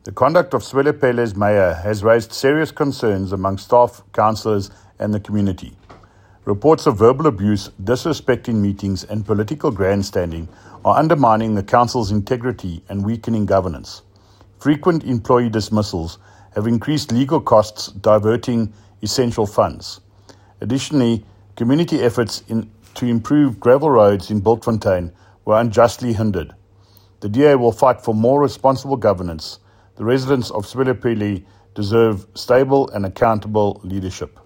The conduct of Zweliphele's mayor has raised serious concerns among staff, councillors and the community. Reports of verbal abuse, disrespect in meetings and political grandstanding are undermining the council's integrity and weakening governance. Frequent employee dismissals have increased legal costs, diverting essential funds. Additionally, community efforts to improve gravel roads in Bultfontein were unjustly hindered. The DA will fight for more responsible governance. The residents of Zweliphele deserve stable and accountable leadership.